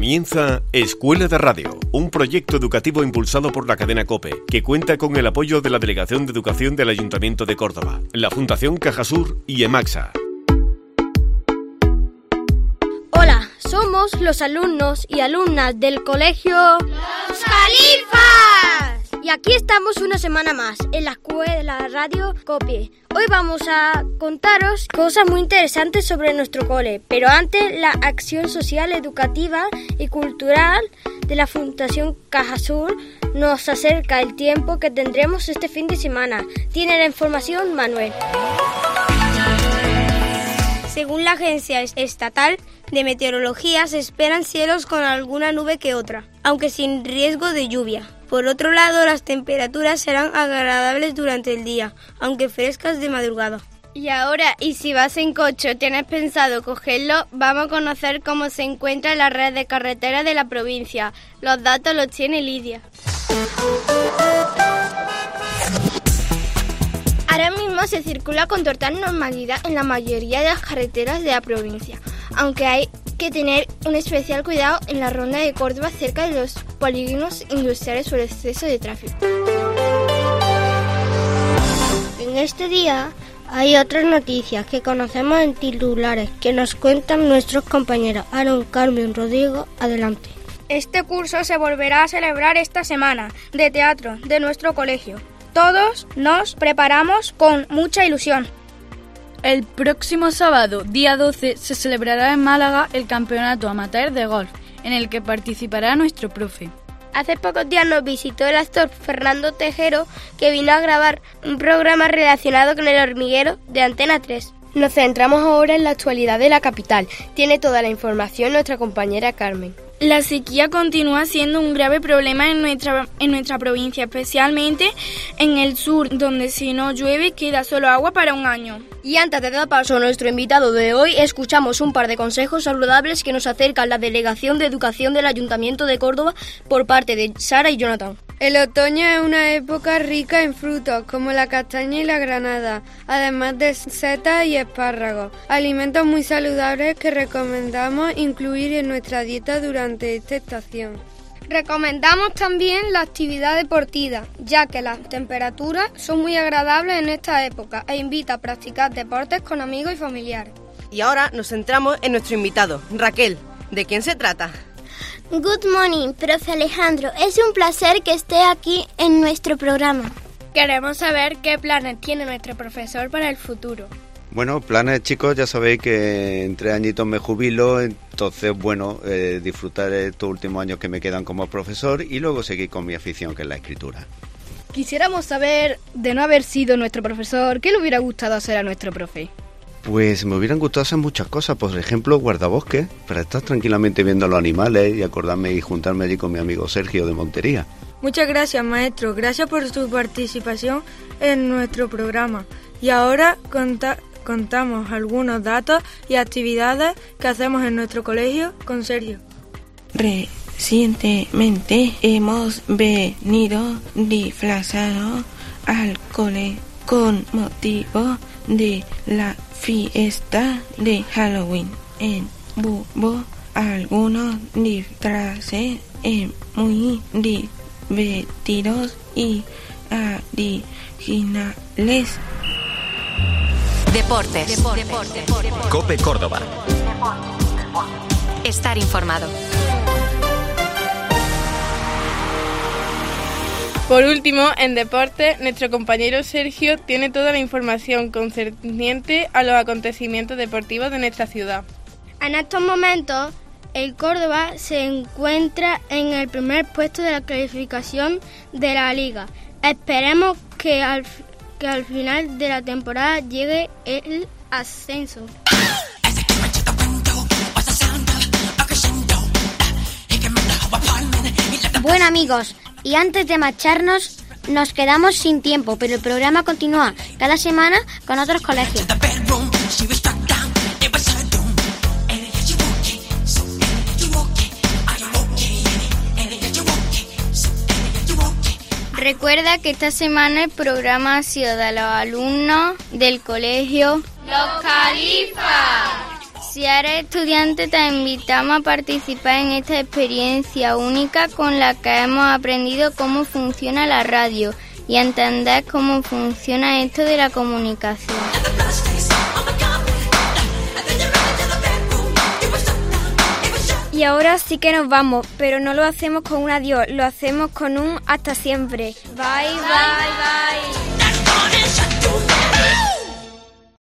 Comienza Escuela de Radio, un proyecto educativo impulsado por la cadena COPE, que cuenta con el apoyo de la Delegación de Educación del Ayuntamiento de Córdoba, la Fundación Cajasur y EMAXA. Hola, somos los alumnos y alumnas del colegio Los Califas. Y aquí estamos una semana más en la Escuela de Radio COPE. Hoy vamos a contaros cosas muy interesantes sobre nuestro cole, pero antes la acción social, educativa y cultural de la Fundación Cajasur nos acerca el tiempo que tendremos este fin de semana. Tiene la información Manuel. Según la Agencia Estatal de Meteorología, se esperan cielos con alguna nube que otra, aunque sin riesgo de lluvia. Por otro lado, las temperaturas serán agradables durante el día, aunque frescas de madrugada. Y ahora, y si vas en coche o tienes pensado cogerlo, vamos a conocer cómo se encuentra la red de carreteras de la provincia. Los datos los tiene Lidia. Ahora mismo se circula con total normalidad en la mayoría de las carreteras de la provincia, aunque hay que tener un especial cuidado en la ronda de Córdoba cerca de los polígonos industriales por exceso de tráfico. En este día hay otras noticias que conocemos en titulares que nos cuentan nuestros compañeros Aaron, Carmen, Rodrigo. Adelante. Este curso se volverá a celebrar esta semana de teatro de nuestro colegio. Todos nos preparamos con mucha ilusión. El próximo sábado, día 12, se celebrará en Málaga el campeonato amateur de golf, en el que participará nuestro profe. Hace pocos días nos visitó el actor Fernando Tejero, que vino a grabar un programa relacionado con el hormiguero de Antena 3. Nos centramos ahora en la actualidad de la capital. Tiene toda la información nuestra compañera Carmen. La sequía continúa siendo un grave problema en nuestra provincia, especialmente en el sur, donde si no llueve queda solo agua para un año. Y antes de dar paso a nuestro invitado de hoy, escuchamos un par de consejos saludables que nos acercan la Delegación de Educación del Ayuntamiento de Córdoba por parte de Sara y Jonathan. El otoño es una época rica en frutos, como la castaña y la granada, además de setas y espárragos, alimentos muy saludables que recomendamos incluir en nuestra dieta durante esta estación. Recomendamos también la actividad deportiva, ya que las temperaturas son muy agradables en esta época e invita a practicar deportes con amigos y familiares. Y ahora nos centramos en nuestro invitado, Raquel. ¿De quién se trata? Good morning, profe Alejandro. Es un placer que esté aquí en nuestro programa. Queremos saber qué planes tiene nuestro profesor para el futuro. Bueno, planes, chicos, ya sabéis que en 3 añitos me jubilo, entonces, disfrutar estos últimos años que me quedan como profesor y luego seguir con mi afición, que es la escritura. Quisiéramos saber, de no haber sido nuestro profesor, ¿qué le hubiera gustado hacer a nuestro profe? Pues me hubieran gustado hacer muchas cosas, por ejemplo, guardabosques, para estar tranquilamente viendo a los animales y acordarme y juntarme allí con mi amigo Sergio de Montería. Muchas gracias, maestro. Gracias por su participación en nuestro programa. Y ahora contamos algunos datos y actividades que hacemos en nuestro colegio con Sergio. Recientemente hemos venido disfrazados al cole con motivo de la fiesta de Halloween. Hubo algunos disfraces muy divertidos y originales. Deportes. COPE Córdoba. Estar informado. Por último, en deporte, nuestro compañero Sergio tiene toda la información concerniente a los acontecimientos deportivos de nuestra ciudad. En estos momentos, el Córdoba se encuentra en el primer puesto de la clasificación de la liga. Esperemos que al final de la temporada llegue el ascenso. Bueno, amigos, y antes de marcharnos, nos quedamos sin tiempo, pero el programa continúa cada semana con otros colegios. Recuerda que esta semana el programa ha sido de los alumnos del colegio Los Califas. Si eres estudiante, te invitamos a participar en esta experiencia única con la que hemos aprendido cómo funciona la radio y a entender cómo funciona esto de la comunicación. Y ahora sí que nos vamos, pero no lo hacemos con un adiós, lo hacemos con un hasta siempre. Bye, bye, bye.